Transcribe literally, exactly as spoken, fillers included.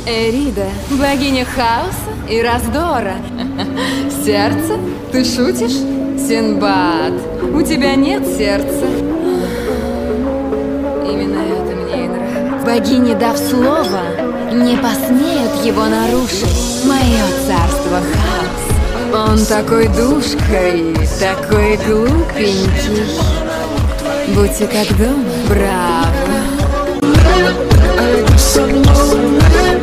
Эрида, богиня хаоса и раздора. Сердце? Ты шутишь? Синбад, у тебя нет сердца. Именно это мне и нравится. Богини, дав слово, не посмеют его нарушить. Мое царство хаос. Он такой душкой, такой глупенький. Будьте как дома, браво.